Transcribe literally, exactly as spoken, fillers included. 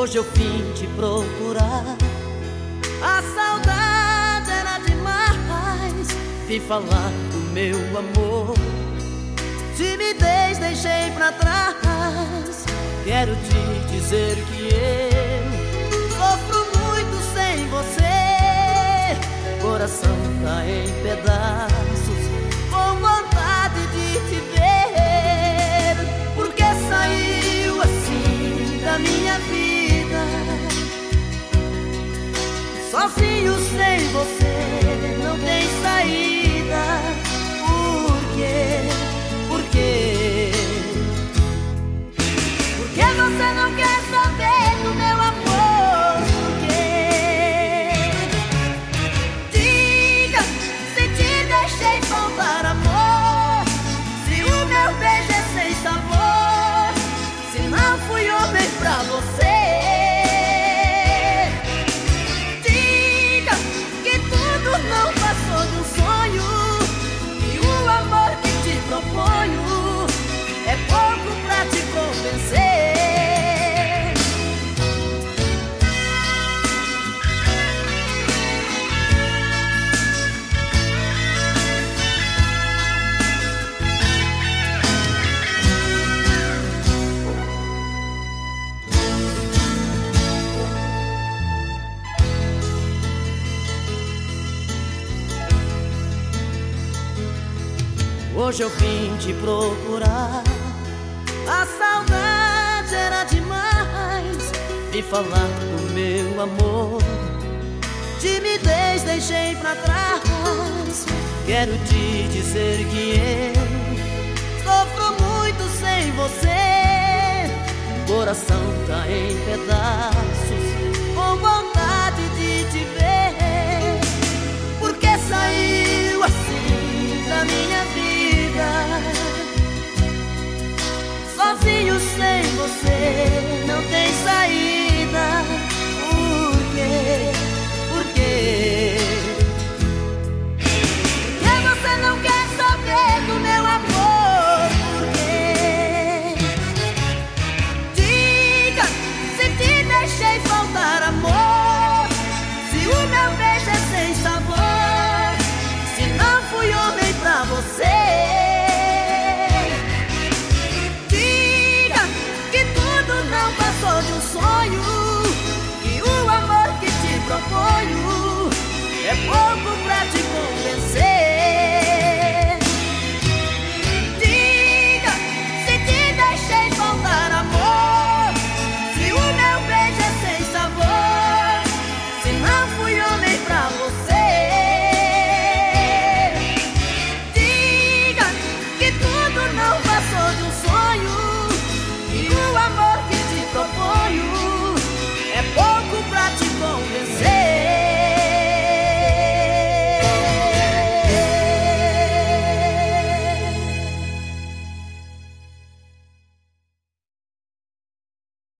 Hoje eu vim te procurar, a saudade era demais. Vim falar do meu amor, timidez deixei pra trás. Quero te dizer que eu sofro muito sem você. Coração tá em pedaços, com vontade de te ver. Porque saiu assim da minha vida, sozinho sem você não tem saída. Por quê? Por quê? Por que você não quer saber do meu amor? Por quê? Diga se te deixei faltar amor, se o meu beijo é sem sabor, se não fui homem pra você. É pouco pra te convencer. Hoje eu vim te procurar, a saudade era demais. Vim falar do meu amor, timidez deixei pra trás. Quero te dizer que eu sofro muito sem você. Coração tá em pedaços, com vontade